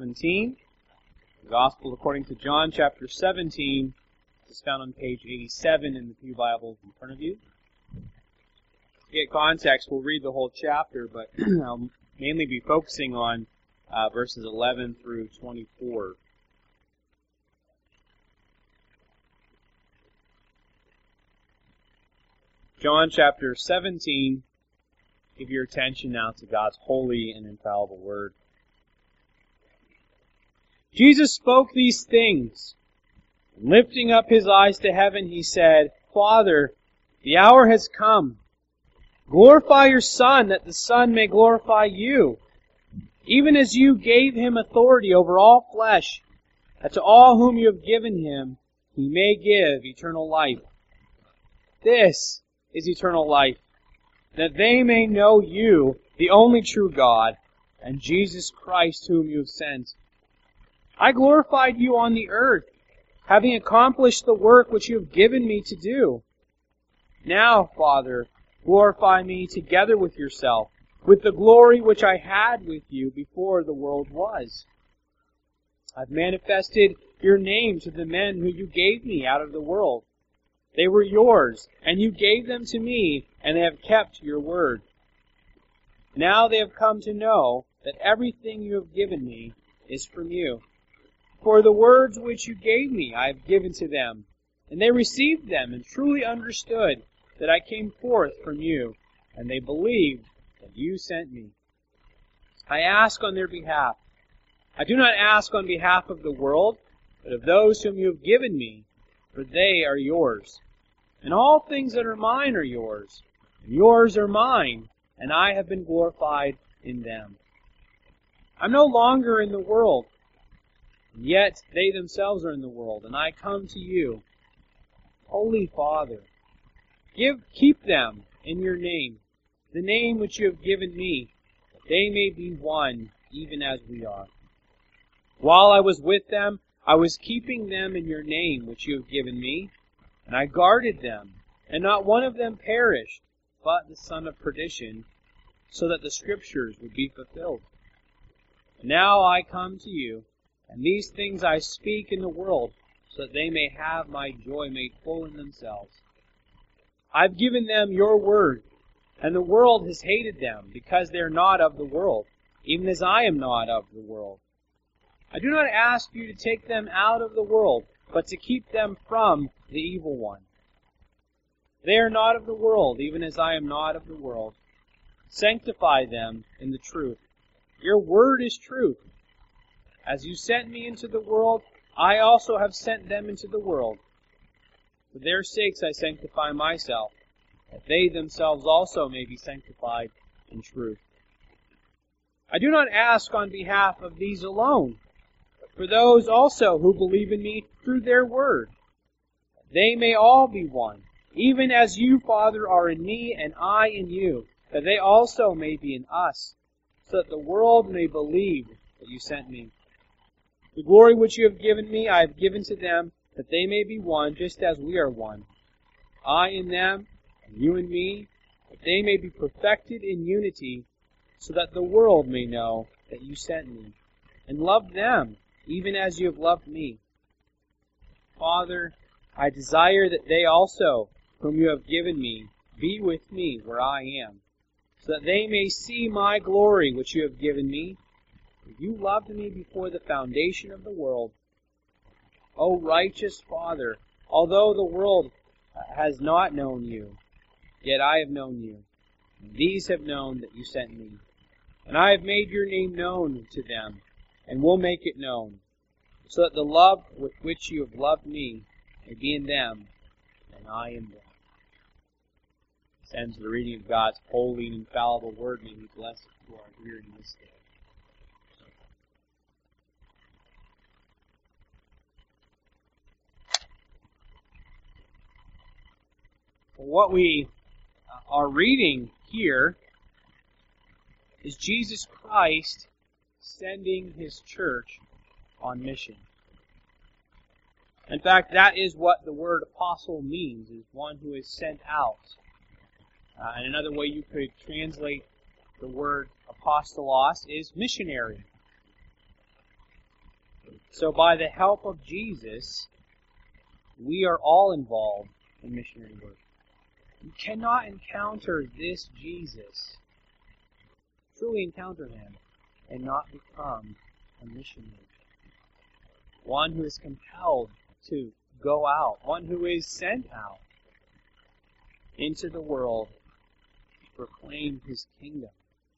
17. The Gospel according to John chapter 17 is found on page 87 in the Pew Bible in front of you. To get context, we'll read the whole chapter, but I'll mainly be focusing on verses 11 through 24. John chapter 17, give your attention now to God's holy and infallible word. Jesus spoke these things, and lifting up his eyes to heaven, he said, Father, the hour has come. Glorify your Son, that the Son may glorify you, even as you gave him authority over all flesh, that to all whom you have given him, he may give eternal life. This is eternal life, that they may know you, the only true God, and Jesus Christ whom you have sent. I glorified you on the earth, having accomplished the work which you have given me to do. Now, Father, glorify me together with yourself, with the glory which I had with you before the world was. I've manifested your name to the men who you gave me out of the world. They were yours, and you gave them to me, and they have kept your word. Now they have come to know that everything you have given me is from you. For the words which you gave me I have given to them, and they received them and truly understood that I came forth from you, and they believed that you sent me. I ask on their behalf. I do not ask on behalf of the world, but of those whom you have given me, for they are yours. And all things that are mine are yours, and yours are mine, and I have been glorified in them. I'm no longer in the world, and yet they themselves are in the world, and I come to you. Holy Father, keep them in your name, the name which you have given me, that they may be one, even as we are. While I was with them, I was keeping them in your name which you have given me, and I guarded them, and not one of them perished, but the son of perdition, so that the Scriptures would be fulfilled. And now I come to you, and these things I speak in the world, so that they may have my joy made full in themselves. I've given them your word, and the world has hated them, because they are not of the world, even as I am not of the world. I do not ask you to take them out of the world, but to keep them from the evil one. They are not of the world, even as I am not of the world. Sanctify them in the truth. Your word is truth. As you sent me into the world, I also have sent them into the world. For their sakes I sanctify myself, that they themselves also may be sanctified in truth. I do not ask on behalf of these alone, but for those also who believe in me through their word. They may all be one, even as you, Father, are in me and I in you, that they also may be in us, so that the world may believe that you sent me. The glory which you have given me I have given to them, that they may be one, just as we are one. I in them, and you in me, that they may be perfected in unity, so that the world may know that you sent me, and loved them, even as you have loved me. Father, I desire that they also, whom you have given me, be with me where I am, so that they may see my glory which you have given me. For you loved me before the foundation of the world. O righteous Father, although the world has not known you, yet I have known you, and these have known that you sent me. And I have made your name known to them, and will make it known, so that the love with which you have loved me may be in them, and I in them. This ends the reading of God's holy and infallible word. May He bless it to our hearing this day. What we are reading here is Jesus Christ sending His church on mission. In fact, that is what the word apostle means, is one who is sent out. And another way you could translate the word apostolos is missionary. So by the help of Jesus, we are all involved in missionary work. You cannot encounter this Jesus, truly encounter Him, and not become a missionary. One who is compelled to go out, one who is sent out into the world to proclaim His kingdom.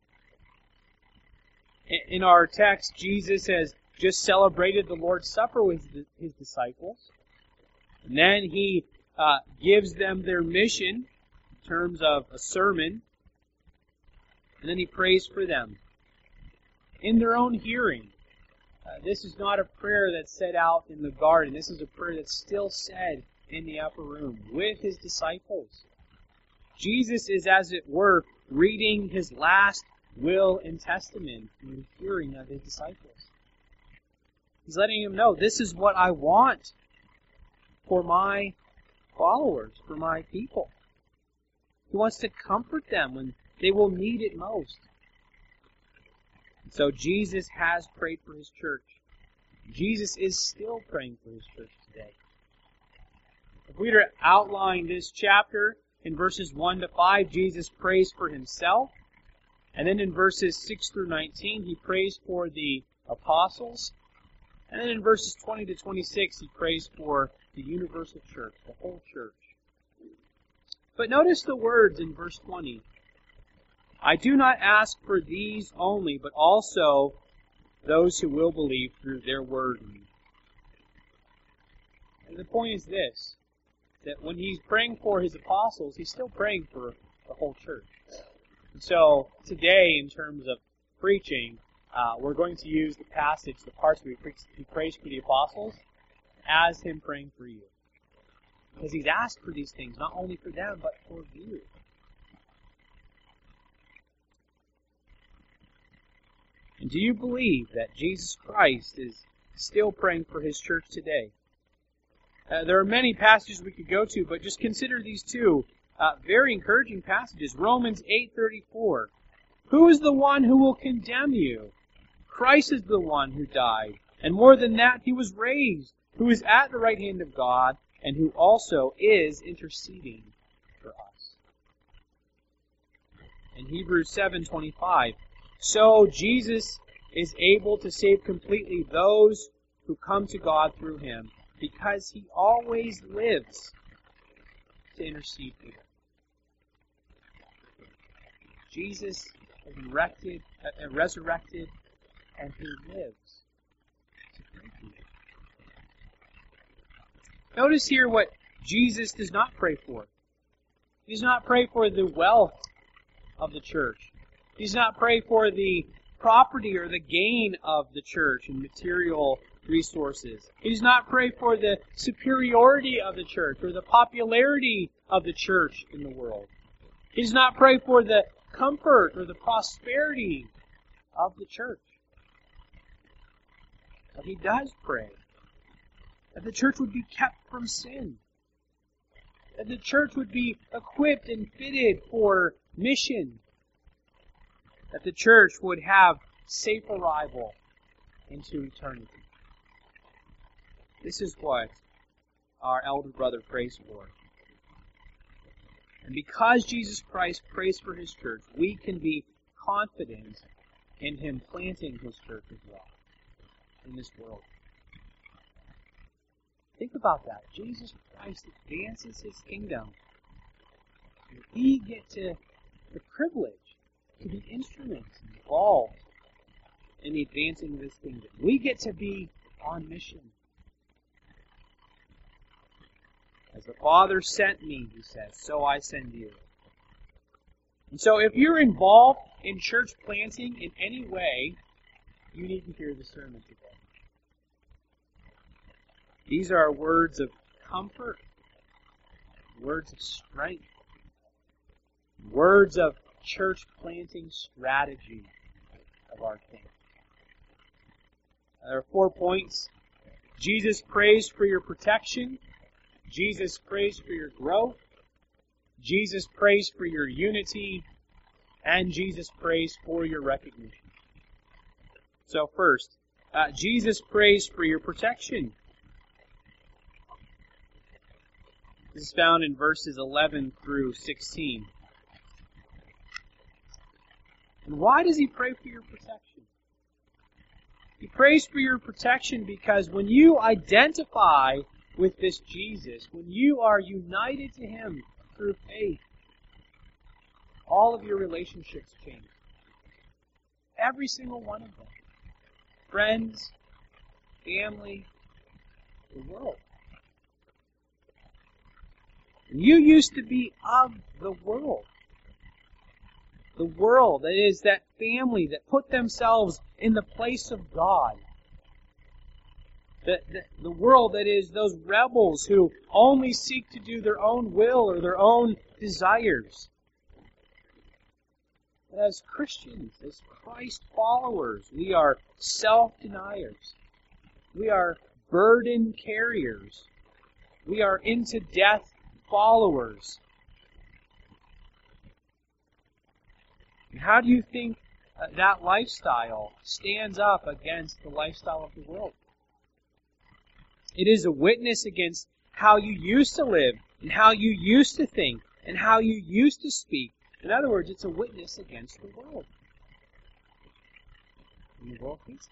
In our text, Jesus has just celebrated the Lord's Supper with His disciples. And then He gives them their mission in terms of a sermon. And then He prays for them in their own hearing. This is not a prayer that's said out in the garden. This is a prayer that's still said in the upper room with His disciples. Jesus is, as it were, reading His last will and testament in the hearing of His disciples. He's letting them know, this is what I want for my followers, for my people. He wants to comfort them when they will need it most. So Jesus has prayed for His church. Jesus is still praying for His church today. If we were to outline this chapter in verses 1 to 5, Jesus prays for Himself. And then in verses 6 through 19, He prays for the apostles. And then in verses 20 to 26, He prays for the universal church, the whole church. But notice the words in verse 20. I do not ask for these only, but also those who will believe through their word. And the point is this, that when He's praying for His apostles, He's still praying for the whole church. And so today, in terms of preaching, we're going to use the passage, the parts where He prays for the apostles, as Him praying for you. Because He's asked for these things, not only for them, but for you. And do you believe that Jesus Christ is still praying for His church today? There are many passages we could go to, but just consider these two very encouraging passages. Romans 8:34. Who is the one who will condemn you? Christ is the one who died. And more than that, He was raised, who is at the right hand of God, and who also is interceding for us. In Hebrews 7:25. So Jesus is able to save completely those who come to God through Him, because He always lives to intercede for them. Jesus is resurrected, and He lives to pray for you. Notice here what Jesus does not pray for. He does not pray for the wealth of the church. He does not pray for the property or the gain of the church and material resources. He does not pray for the superiority of the church or the popularity of the church in the world. He does not pray for the comfort or the prosperity of the church. But He does pray that the church would be kept from sin, that the church would be equipped and fitted for mission, that the church would have safe arrival into eternity. This is what our elder brother prays for. And because Jesus Christ prays for His church, we can be confident in Him planting His church as well in this world. Think about that. Jesus Christ advances His kingdom. We get to the privilege to be instruments involved in the advancing of His kingdom. We get to be on mission. As the Father sent me, He says, so I send you. And so if you're involved in church planting in any way, you need to hear the sermon today. These are words of comfort, words of strength, words of church planting strategy of our King. There are 4 points. Jesus prays for your protection. Jesus prays for your growth. Jesus prays for your unity. And Jesus prays for your recognition. So first, Jesus prays for your protection. This is found in verses 11 through 16. And why does he pray for your protection? He prays for your protection because when you identify with this Jesus, when you are united to Him through faith, all of your relationships change. Every single one of them. Friends, family, the world. You used to be of the world. The world, that is, that family that put themselves in the place of God. The world, that is, those rebels who only seek to do their own will or their own desires. But as Christians, as Christ followers, we are self-deniers. We are burden carriers. We are into death followers. And how do you think that lifestyle stands up against the lifestyle of the world? It is a witness against how you used to live, and how you used to think, and how you used to speak. In other words, it's a witness against the world. And the world hates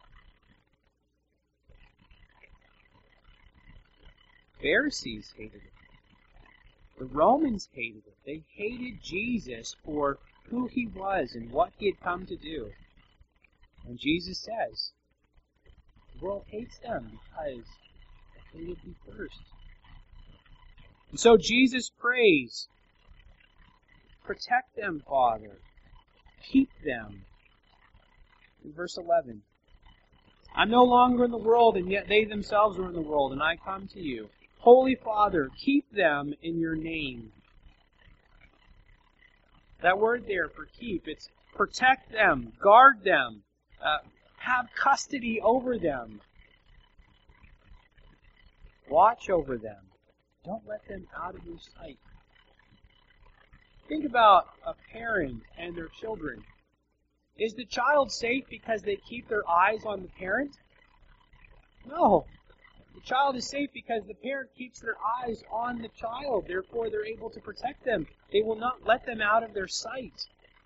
it. Pharisees hated it. The Romans hated it. They hated Jesus for who He was and what He had come to do. And Jesus says, the world hates them because they would be first. And so Jesus prays, protect them, Father. Keep them. In verse 11, I'm no longer in the world, and yet they themselves are in the world, and I come to you. Holy Father, keep them in your name. That word there for keep, it's protect them, guard them, have custody over them. Watch over them. Don't let them out of your sight. Think about a parent and their children. Is the child safe because they keep their eyes on the parent? No. The child is safe because the parent keeps their eyes on the child. Therefore, they're able to protect them. They will not let them out of their sight.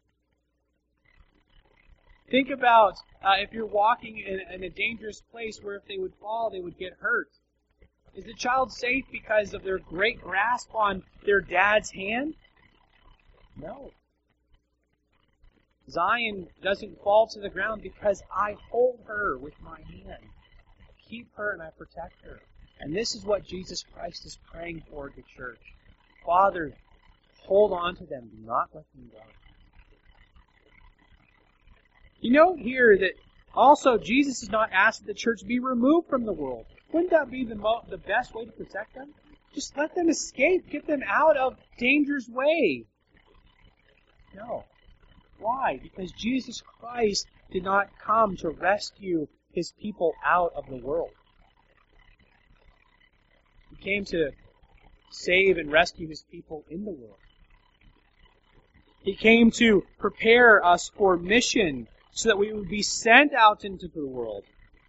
Think about if you're walking in a dangerous place where if they would fall, they would get hurt. Is the child safe because of their great grasp on their dad's hand? No. Zion doesn't fall to the ground because I hold her with my hand. Keep her and I protect her. And this is what Jesus Christ is praying for the church. Father, hold on to them. Do not let them go. You note here that also Jesus is not asking the church to be removed from the world. Wouldn't that be the best way to protect them? Just let them escape. Get them out of danger's way. No. Why? Because Jesus Christ did not come to rescue His people out of the world. He came to save and rescue His people in the world. He came to prepare us for mission so that we would be sent out into the world.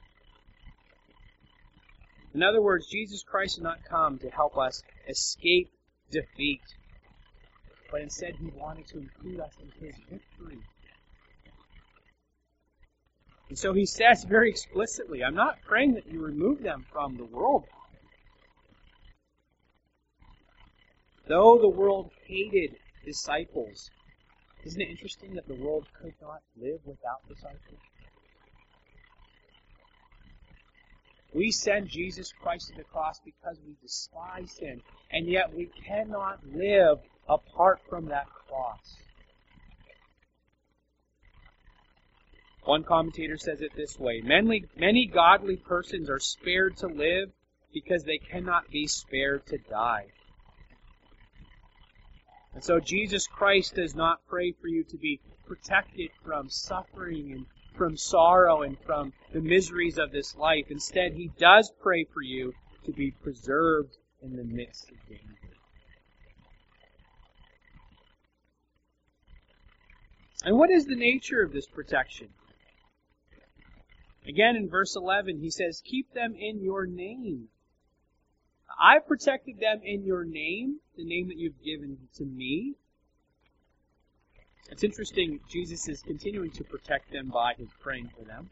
In other words, Jesus Christ did not come to help us escape defeat, but instead He wanted to include us in His victory. And so He says very explicitly, I'm not praying that you remove them from the world. Though the world hated disciples, isn't it interesting that the world could not live without disciples? We send Jesus Christ to the cross because we despise Him, and yet we cannot live apart from that cross. One commentator says it this way, many godly persons are spared to live because they cannot be spared to die. And so Jesus Christ does not pray for you to be protected from suffering and from sorrow and from the miseries of this life. Instead, He does pray for you to be preserved in the midst of danger. And what is the nature of this protection? Again, in verse 11, he says, keep them in your name. I've protected them in your name, the name that you've given to me. It's interesting, Jesus is continuing to protect them by his praying for them.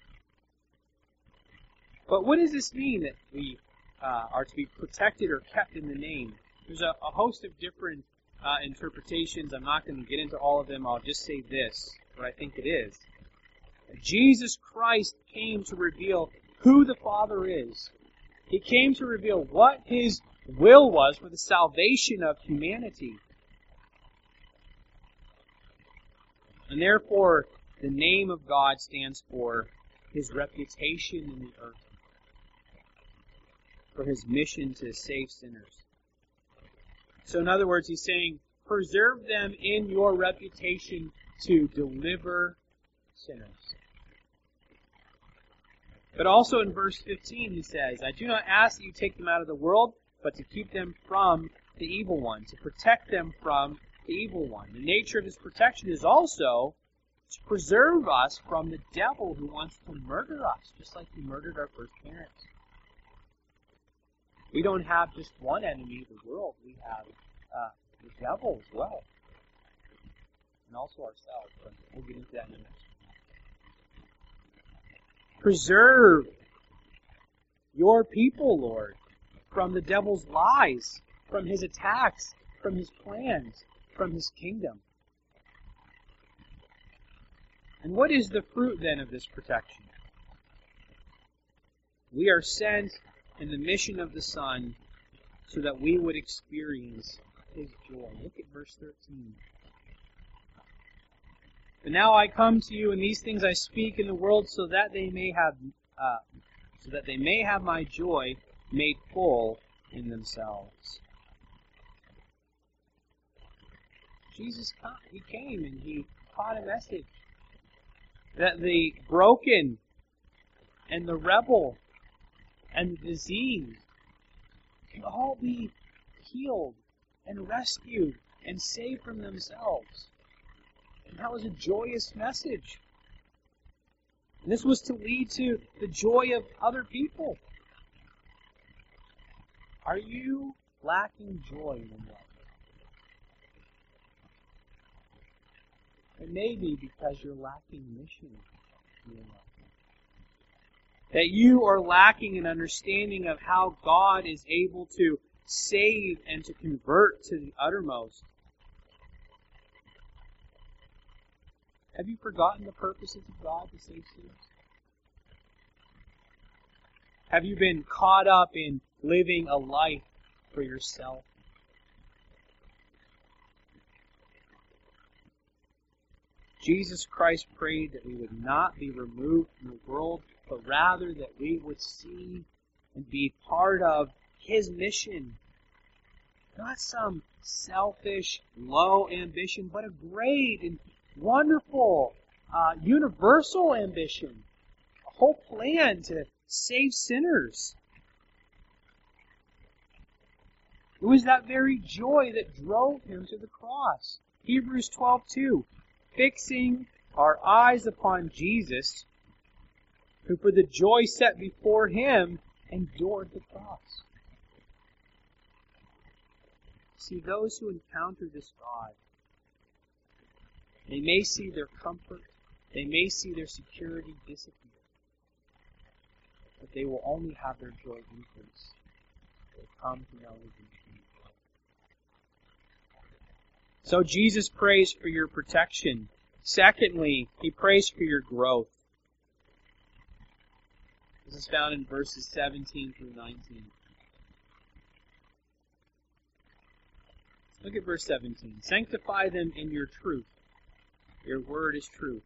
But what does this mean that we are to be protected or kept in the name? There's a host of different interpretations. I'm not going to get into all of them. I'll just say this, what I think it is. Jesus Christ came to reveal who the Father is. He came to reveal what his will was for the salvation of humanity. And therefore, the name of God stands for his reputation in the earth, for his mission to save sinners. So in other words, he's saying, preserve them in your reputation to deliver sinners. But also in verse 15 he says, I do not ask that you take them out of the world, but to keep them from the evil one, to protect them from the evil one. The nature of his protection is also to preserve us from the devil who wants to murder us, just like he murdered our first parents. We don't have just one enemy, the world. We have the devil as well. And also ourselves. But we'll get into that in a minute. Preserve your people, Lord, from the devil's lies, from his attacks, from his plans, from his kingdom. And what is the fruit then of this protection? We are sent in the mission of the Son so that we would experience his joy. Look at verse 13. But now I come to you, and these things I speak in the world, so that they may have my joy made full in themselves. Jesus, he came and he taught a message that the broken and the rebel and the diseased can all be healed and rescued and saved from themselves. And that was a joyous message. And this was to lead to the joy of other people. Are you lacking joy in your life? It may be because you're lacking mission in your life. That you are lacking an understanding of how God is able to save and to convert to the uttermost. Have you forgotten the purposes of God to save sinners? Have you been caught up in living a life for yourself? Jesus Christ prayed that we would not be removed from the world, but rather that we would see and be part of his mission. Not some selfish, low ambition, but a great and wonderful, universal ambition. A whole plan to save sinners. It was that very joy that drove him to the cross. Hebrews 12:2, fixing our eyes upon Jesus, who for the joy set before him endured the cross. See, those who encounter this God, they may see their comfort, they may see their security disappear, but they will only have their joy increase. They come to know his infinite joy. So Jesus prays for your protection. Secondly, he prays for your growth. This is found in verses 17 through 19. Look at verse 17. Sanctify them in your truth. Your word is truth.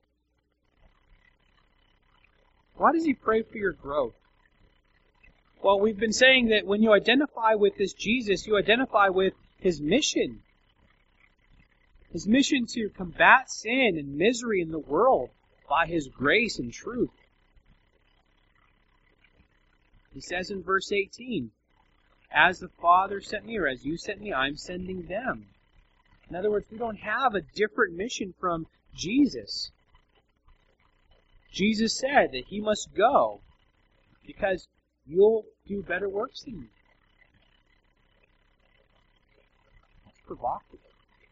Why does he pray for your growth? Well, we've been saying that when you identify with this Jesus, you identify with his mission. His mission to combat sin and misery in the world by his grace and truth. He says in verse 18, as the Father sent me, or as you sent me, I'm sending them. In other words, we don't have a different mission from Jesus. Jesus said that He must go because you'll do better works than me. That's provocative.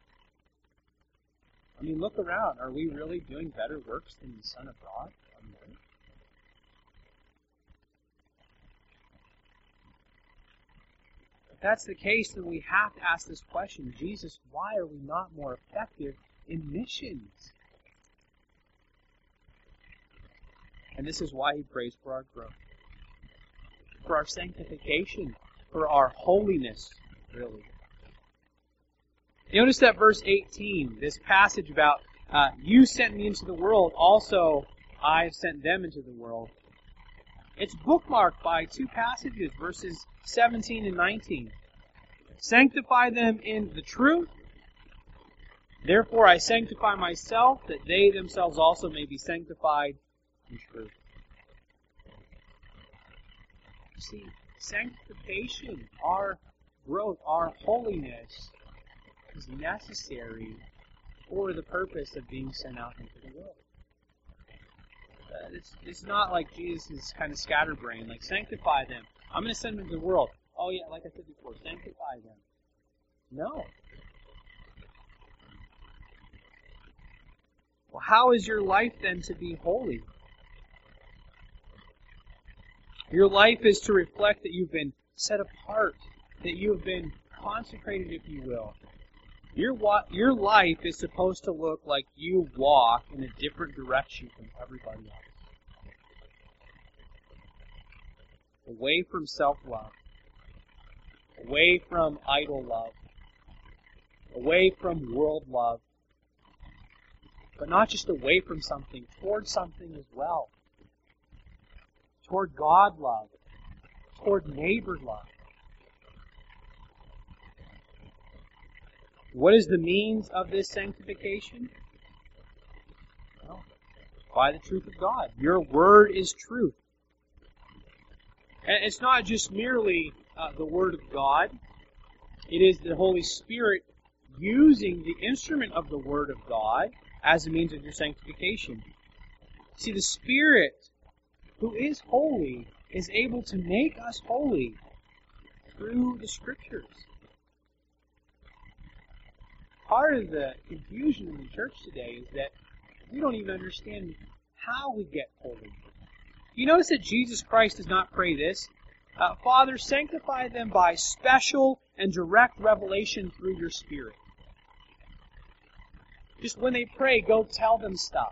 I mean, look around. Are we really doing better works than the Son of God on the earth? If that's the case, then we have to ask this question: Jesus, why are we not more effective in missions? And this is why He prays for our growth, for our sanctification, for our holiness, really. Notice that verse 18, this passage about, you sent me into the world, also I have sent them into the world. It's bookmarked by two passages, verses 17 and 19. Sanctify them in the truth. Therefore I sanctify myself, that they themselves also may be sanctified in truth. You see, sanctification, our growth, our holiness, is necessary for the purpose of being sent out into the world. It's not like Jesus is kind of scatterbrained, like sanctify them. I'm going to send them into the world. Oh yeah, like I said before, sanctify them. No. Well, how is your life then to be holy? Your life is to reflect that you've been set apart, that you have been consecrated, if you will. Your life is supposed to look like you walk in a different direction from everybody else. Away from self-love. Away from idol love. Away from world love. But not just away from something, toward something as well. Toward God love. Toward neighbor love. What is the means of this sanctification? Well, by the truth of God. Your word is truth. And it's not just merely the word of God. It is the Holy Spirit using the instrument of the word of God as a means of your sanctification. See, the Spirit, who is holy, is able to make us holy through the Scriptures. Part of the confusion in the church today is that we don't even understand how we get holy. You notice that Jesus Christ does not pray this. Father, sanctify them by special and direct revelation through your Spirit. Just when they pray, go tell them stuff.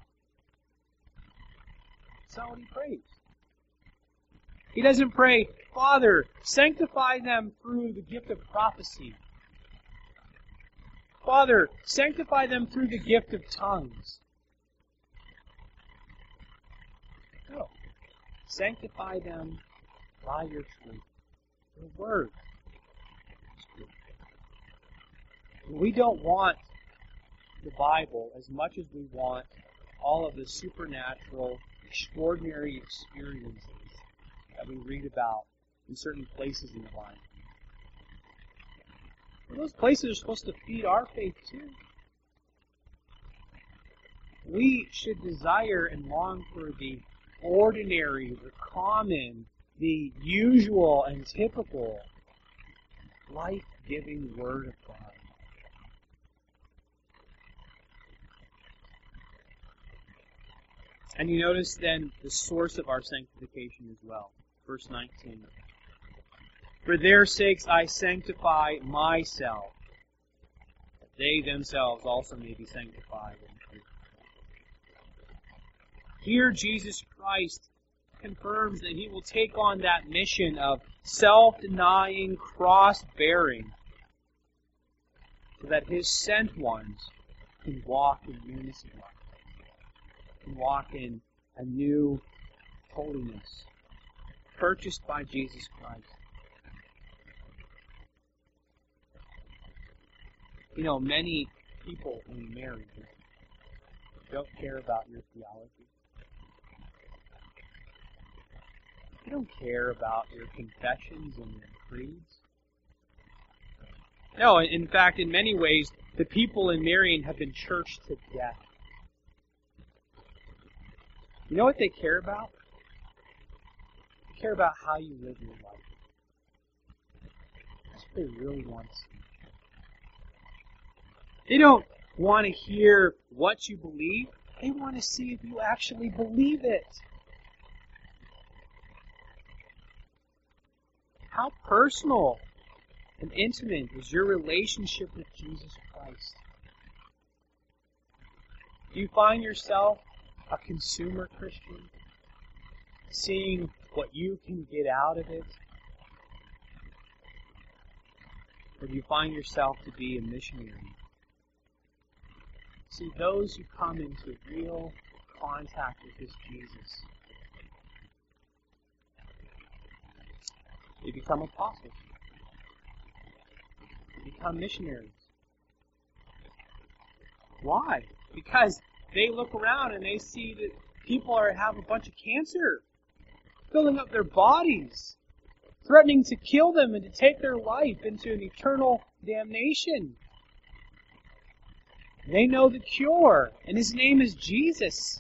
That's not what He prays. He doesn't pray, Father, sanctify them through the gift of prophecy. Father, sanctify them through the gift of tongues. No. Sanctify them by your truth. Your word is truth. We don't want the Bible as much as we want all of the supernatural, extraordinary experiences that we read about in certain places in the Bible. Well, those places are supposed to feed our faith too. We should desire and long for the ordinary, the common, the usual and typical life-giving Word of God. And you notice then the source of our sanctification as well. Verse 19. For their sakes I sanctify myself, that they themselves also may be sanctified in truth. Here Jesus Christ confirms that He will take on that mission of self-denying, cross-bearing, so that His sent ones can walk in newness of life, can walk in a new holiness, purchased by Jesus Christ. You know, many people in marriage don't care about your theology. They don't care about your confessions and your creeds. No, in fact, in many ways, the people in marrying have been churched to death. You know what they care about? They care about how you live your life. That's what they really want to see. They don't want to hear what you believe. They want to see if you actually believe it. How personal and intimate is your relationship with Jesus Christ? Do you find yourself a consumer Christian, seeing what you can get out of it? Or do you find yourself to be a missionary? See, those who come into real contact with this Jesus, they become apostles. They become missionaries. Why? Because they look around and they see that people have a bunch of cancer filling up their bodies, threatening to kill them and to take their life into an eternal damnation. They know the cure, and His name is Jesus.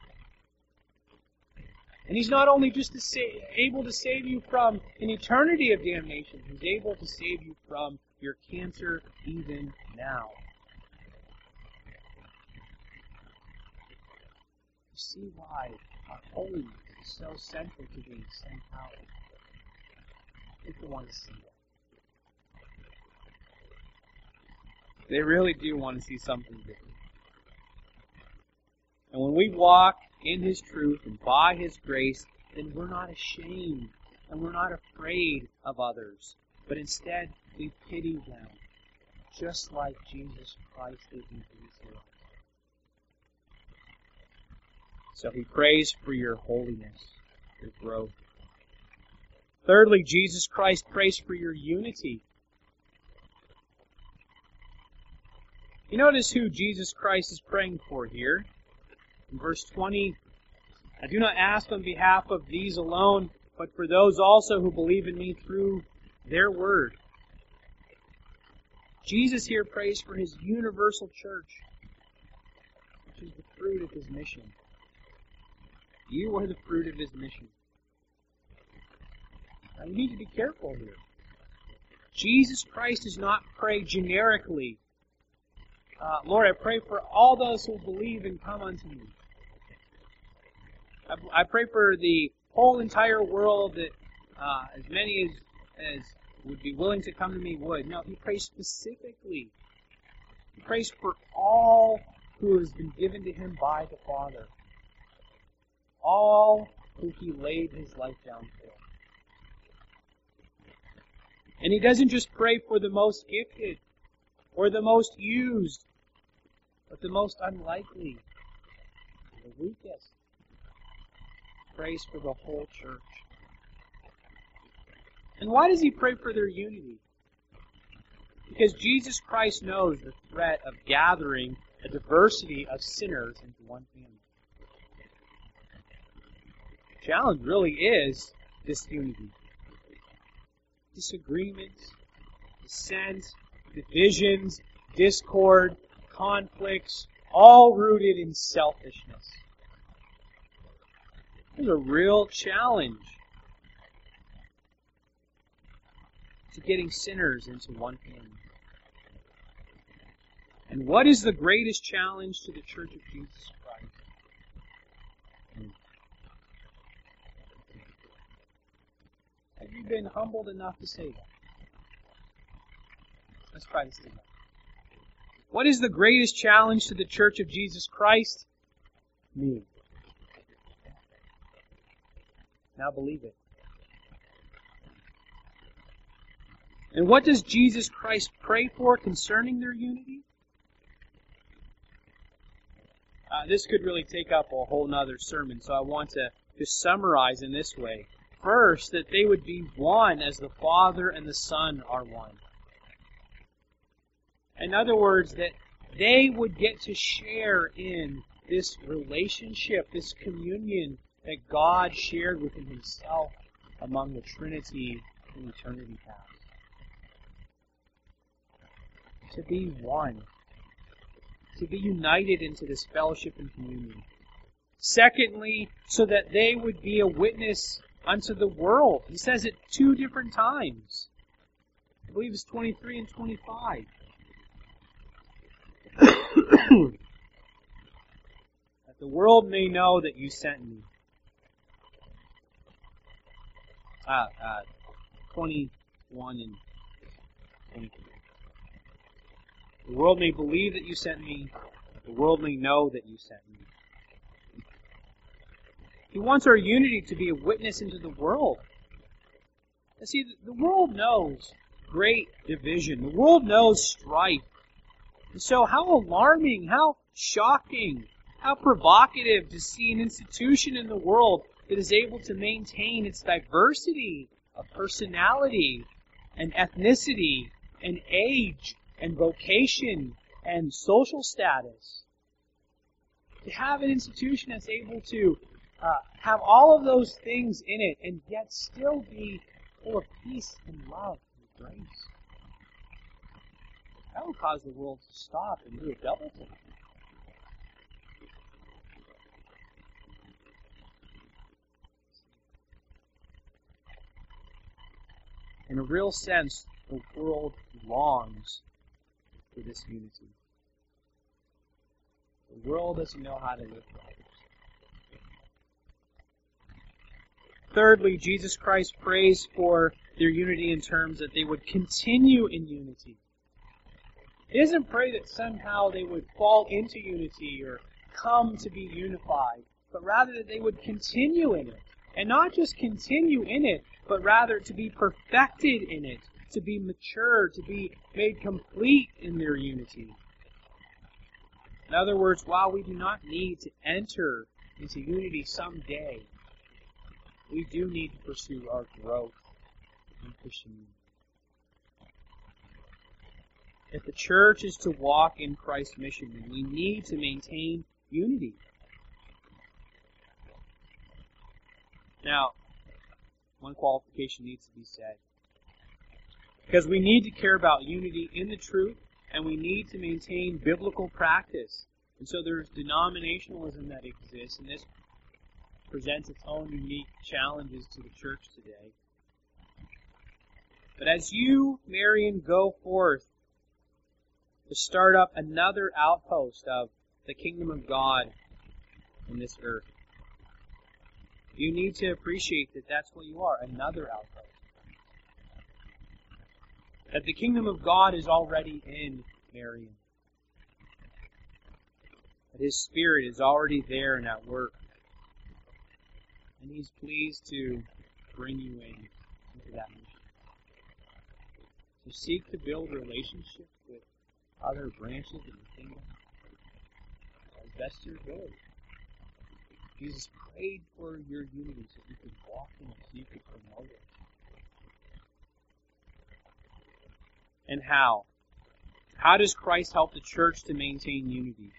And He's not only just able to save you from an eternity of damnation, He's able to save you from your cancer even now. You see why our holiness is so central to being sent out. People want to see that. They really do want to see something different. And when we walk in His truth and by His grace, then we're not ashamed and we're not afraid of others, but instead we pity them, just like Jesus Christ did in His life. So He prays for your holiness, your growth. Thirdly, Jesus Christ prays for your unity. You notice who Jesus Christ is praying for here. In verse 20, I do not ask on behalf of these alone, but for those also who believe in me through their word. Jesus here prays for His universal church, which is the fruit of His mission. You are the fruit of His mission. Now you need to be careful here. Jesus Christ does not pray generically. Lord, I pray for all those who believe and come unto me. I pray for the whole entire world that as many as would be willing to come to me would. No, He prays specifically. He prays for all who has been given to Him by the Father. All who He laid His life down for. And He doesn't just pray for the most gifted or the most used, but the most unlikely, the weakest. He prays for the whole church. And why does He pray for their unity? Because Jesus Christ knows the threat of gathering a diversity of sinners into one family. The challenge really is disunity. Disagreements, dissent, divisions, discord, conflicts, all rooted in selfishness. There's a real challenge to getting sinners into one family. And what is the greatest challenge to the Church of Jesus Christ? Have you been humbled enough to say that? Let's try this together. What is the greatest challenge to the Church of Jesus Christ? Me. Now believe it. And what does Jesus Christ pray for concerning their unity? This could really take up a whole nother sermon, so I want to just summarize in this way. First, that they would be one as the Father and the Son are one. In other words, that they would get to share in this relationship, this communion that God shared within Himself among the Trinity in eternity past. To be one. To be united into this fellowship and communion. Secondly, so that they would be a witness unto the world. He says it 2 different times. I believe it's 23 and 25. That the world may know that you sent me. 21 and 23. The world may believe that you sent me. The world may know that you sent me. He wants our unity to be a witness into the world. You see, the world knows great division. The world knows strife. And so how alarming, how shocking, how provocative to see an institution in the world that is able to maintain its diversity of personality and ethnicity and age and vocation and social status. To have an institution that's able to have all of those things in it and yet still be full of peace and love and grace. That will cause the world to stop and do a double take. In a real sense, the world longs for this unity. The world doesn't know how to live for others. Thirdly, Jesus Christ prays for their unity in terms that they would continue in unity. He doesn't pray that somehow they would fall into unity or come to be unified, but rather that they would continue in it. And not just continue in it, but rather to be perfected in it, to be mature, to be made complete in their unity. In other words, while we do not need to enter into unity someday, we do need to pursue our growth in Christian unity. If the church is to walk in Christ's mission, then we need to maintain unity. Now, one qualification needs to be said. Because we need to care about unity in the truth, and we need to maintain biblical practice. And so there's denominationalism that exists, and this presents its own unique challenges to the church today. But as you, Marian, go forth to start up another outpost of the kingdom of God in this earth, you need to appreciate that that's what you are, another outpost. That the kingdom of God is already in Marian. That His Spirit is already there and at work. And He's pleased to bring you into that mission. So seek to build relationships with other branches of the kingdom as best your ability. Jesus prayed for your unity so you could walk in it, so you could promote it. And how? How does Christ help the church to maintain unity?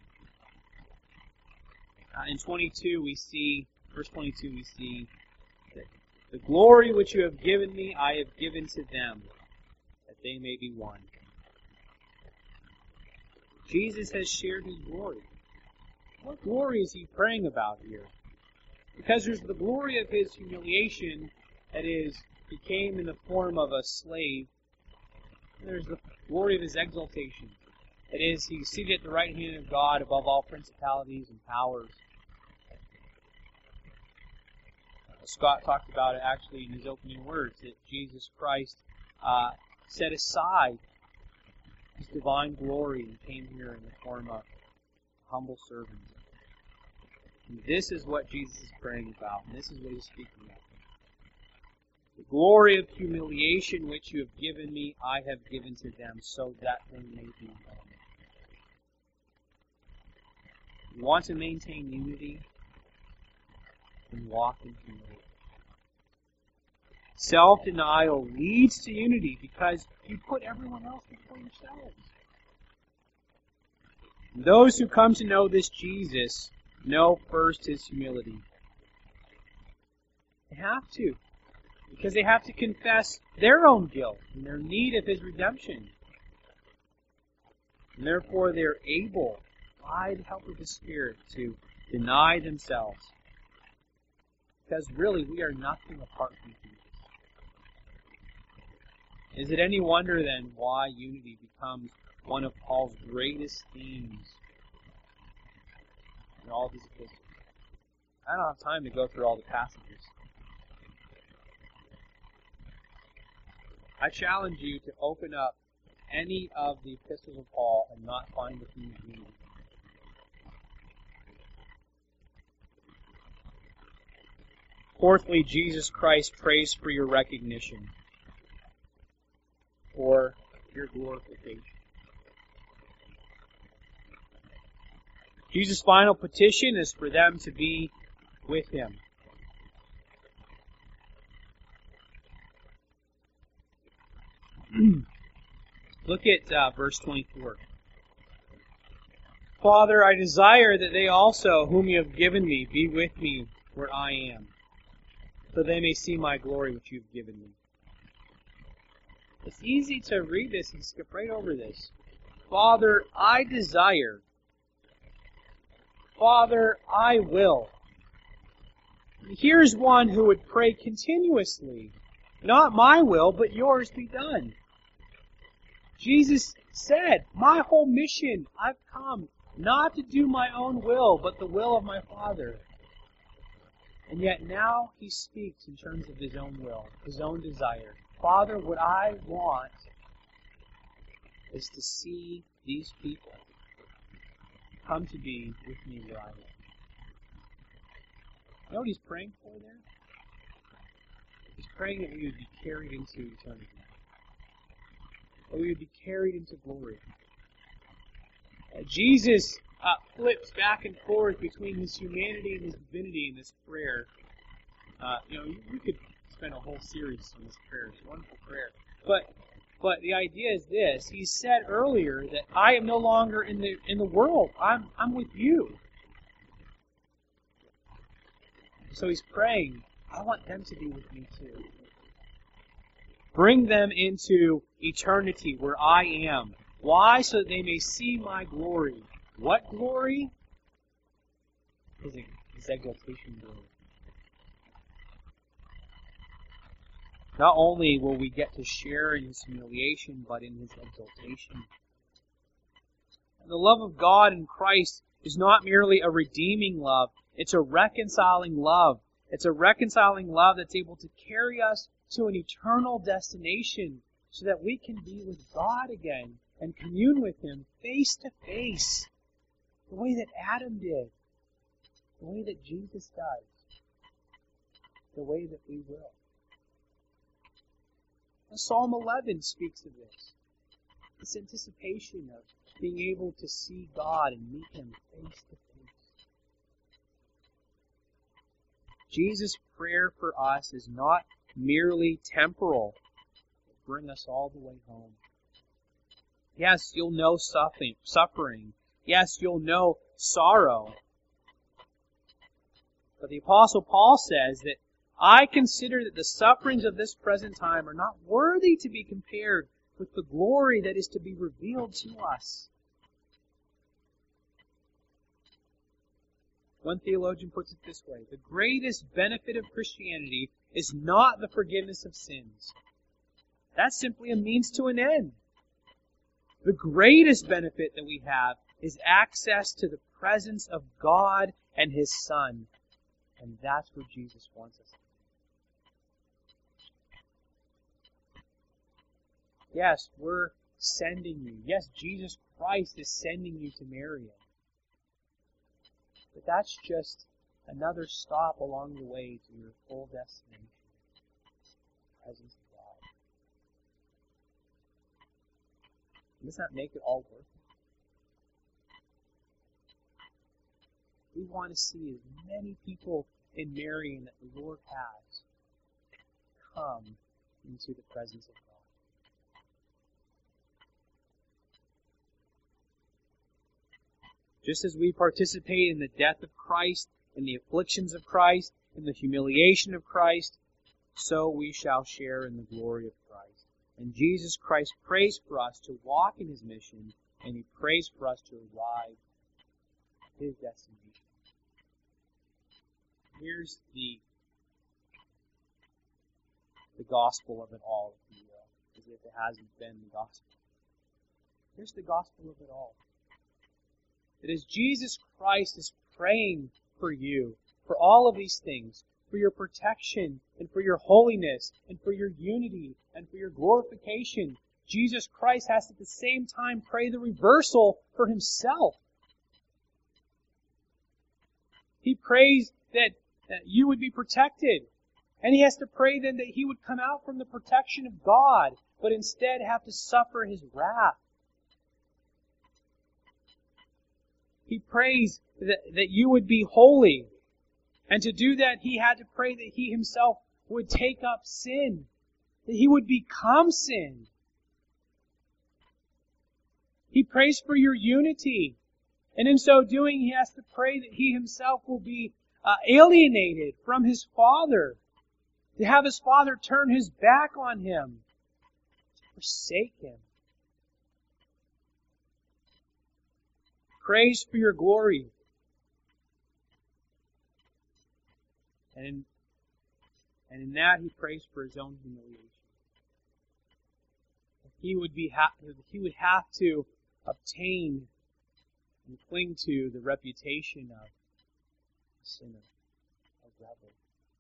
In 22, we see, verse 22, we see that the glory which you have given me, I have given to them, that they may be one. Jesus has shared His glory. What glory is He praying about here? Because there's the glory of His humiliation, that is, He came in the form of a slave. And there's the glory of His exaltation. That is, He's seated at the right hand of God above all principalities and powers. Scott talked about it actually in his opening words, that Jesus Christ set aside His divine glory and came here in the form of a humble servant. And this is what Jesus is praying about, and this is what He's speaking about. The glory of humiliation which you have given me, I have given to them, so that they may be one. You want to maintain unity? Then walk in humility. Self-denial leads to unity because you put everyone else before yourselves. Those who come to know this Jesus know first His humility. They have to. Because they have to confess their own guilt and their need of His redemption. And therefore they're able, by the help of the Spirit, to deny themselves. Because really, we are nothing apart from Jesus. Is it any wonder then why unity becomes one of Paul's greatest themes in all these epistles? I don't have time to go through all the passages. I challenge you to open up any of the epistles of Paul and not find the theme of unity. Fourthly, Jesus Christ prays for your recognition, for your glorification. Jesus' final petition is for them to be with Him. Look at verse 24. Father, I desire that they also, whom you have given me, be with me where I am, so they may see my glory which you have given me. It's easy to read this and skip right over this. Father, I desire. Father, I will. Here's one who would pray continuously. Not my will, but yours be done. Jesus said, my whole mission, I've come not to do my own will, but the will of my Father. And yet now He speaks in terms of His own will, His own desire. Father, what I want is to see these people come to be with me where I am. You know what He's praying for there? He's praying that we would be carried into eternity. That we would be carried into glory. Jesus flips back and forth between His humanity and His divinity in this prayer. We could spend a whole series on this prayer. It's a wonderful prayer. But the idea is this. He said earlier that I am no longer in the world. I'm with you. So He's praying, I want them to be with me too. Bring them into eternity where I am. Why? So that they may see my glory. What glory? His exaltation glory. Not only will we get to share in His humiliation, but in His exaltation. And the love of God in Christ is not merely a redeeming love. It's a reconciling love. It's a reconciling love that's able to carry us to an eternal destination so that we can be with God again and commune with Him face to face. The way that Adam did. The way that Jesus does. The way that we will. Psalm 11 speaks of this. This anticipation of being able to see God and meet Him face to face. Jesus' prayer for us is not merely temporal, but bring us all the way home. Yes, you'll know suffering. Yes, you'll know sorrow. But the Apostle Paul says that I consider that the sufferings of this present time are not worthy to be compared with the glory that is to be revealed to us. One theologian puts it this way: the greatest benefit of Christianity is not the forgiveness of sins. That's simply a means to an end. The greatest benefit that we have is access to the presence of God and His Son. And that's where Jesus wants us to be. Yes, we're sending you. Yes, Jesus Christ is sending you to Marion. But that's just another stop along the way to your full destination. The presence of God. Does that make it all worth it? We want to see as many people in Marion that the Lord has come into the presence of God. Just as we participate in the death of Christ, in the afflictions of Christ, in the humiliation of Christ, so we shall share in the glory of Christ. And Jesus Christ prays for us to walk in His mission, and He prays for us to arrive at His destination. Here's the gospel of it all, if you will, as if it hasn't been the gospel. Here's the gospel of it all. That as Jesus Christ is praying for you, for all of these things, for your protection, and for your holiness, and for your unity, and for your glorification, Jesus Christ has to at the same time pray the reversal for himself. He prays that you would be protected. And he has to pray then that he would come out from the protection of God, but instead have to suffer his wrath. He prays that you would be holy. And to do that, he had to pray that he himself would take up sin, that he would become sin. He prays for your unity. And in so doing, he has to pray that he himself will be alienated from his Father, to have his Father turn his back on him, to forsake him. Prays for your glory. And in that he prays for his own humiliation. He would have to obtain and cling to the reputation of a sinner, a rebel.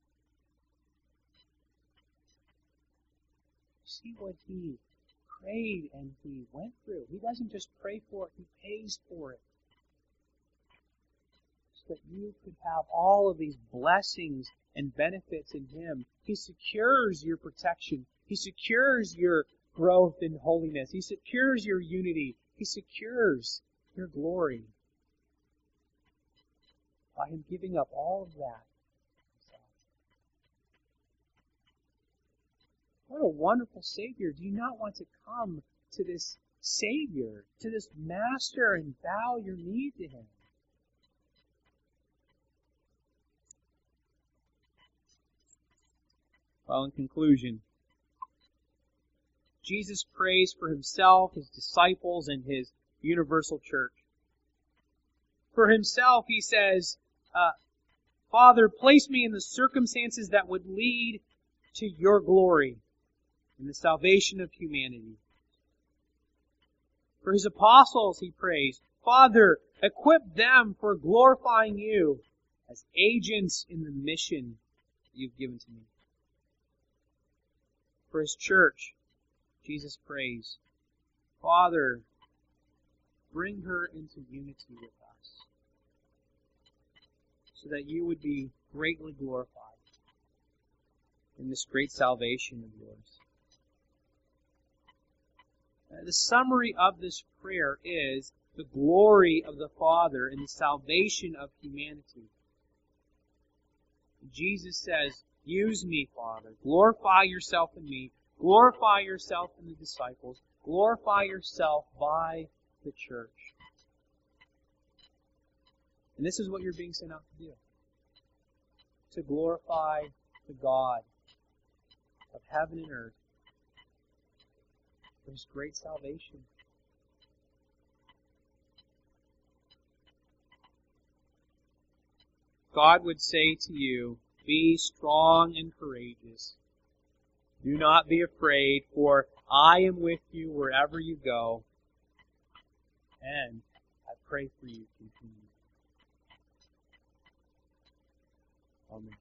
See what he prayed and he went through. He doesn't just pray for it, he pays for it. So that you could have all of these blessings and benefits in him. He secures your protection. He secures your growth in holiness. He secures your unity. He secures your glory by him giving up all of that. What a wonderful Savior. Do you not want to come to this Savior, to this Master, and bow your knee to him? Well, in conclusion, Jesus prays for himself, his disciples, and his universal church. For himself, he says, Father, place me in the circumstances that would lead to your glory and the salvation of humanity. For his apostles, he prays, Father, equip them for glorifying you as agents in the mission that you've given to me. For his church, Jesus prays, Father, bring her into unity with us, so that you would be greatly glorified in this great salvation of yours. The summary of this prayer is the glory of the Father and the salvation of humanity. Jesus says, use me, Father. Glorify yourself in me. Glorify yourself in the disciples. Glorify yourself by the church. And this is what you're being sent out to do. To glorify the God of heaven and earth for his great salvation. God would say to you, be strong and courageous. Do not be afraid, for I am with you wherever you go, and I pray for you continually. Amen.